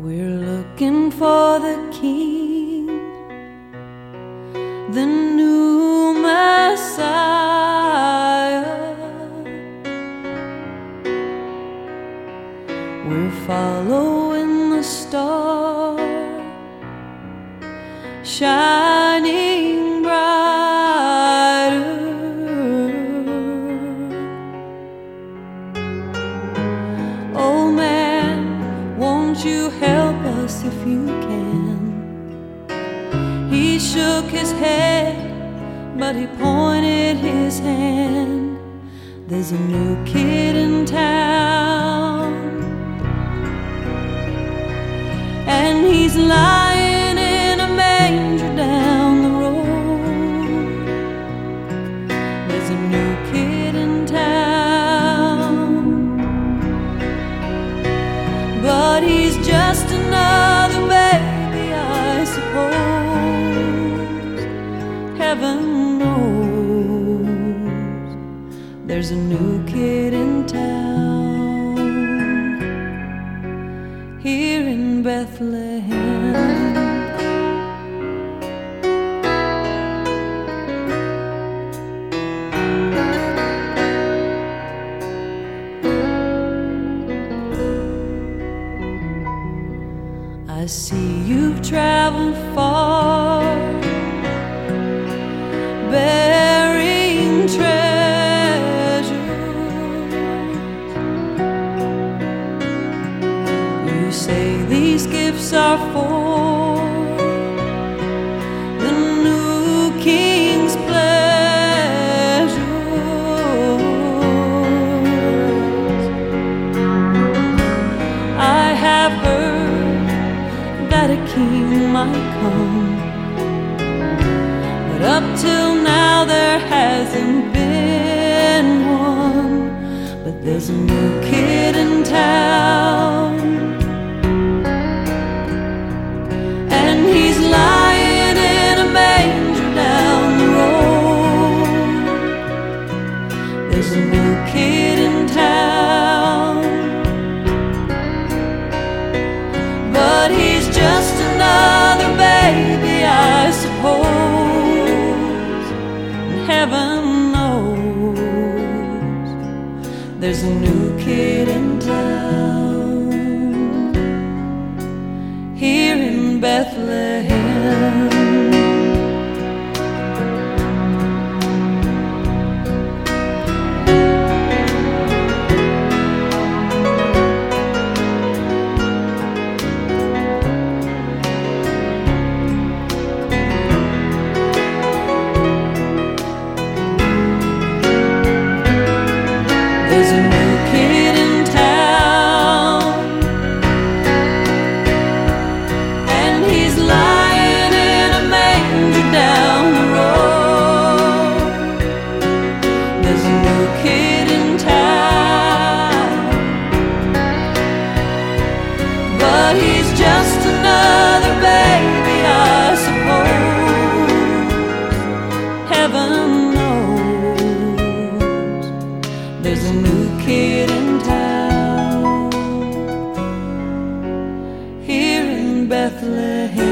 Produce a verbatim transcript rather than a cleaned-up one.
We're looking for the King, the new Messiah. We're following the star, shining brighter. Oh man, won't you help us if you can? He shook his head, but he pointed his hand. There's a new kid in town, and he's lying in a manger down the road. There's a new kid in town, but he's just another baby, I suppose. Heaven knows there's a new kid in town here in Bethlehem. I see you've traveled far, bearing treasures. You say these gifts are for the new King's pleasures. I have heard that a king might come, but up till now there hasn't been one. But there's a new kid in town, and he's lying in a manger down the road. There's a new kid in town, but he's just another baby, I suppose. And heaven knows there's a new kid in town here in Bethlehem. There's a new kid in town, and he's lying in a manger down the road. There's a new kid in town, but he's just another baby, I suppose. Heaven knows there's a new kid in town here in Bethlehem.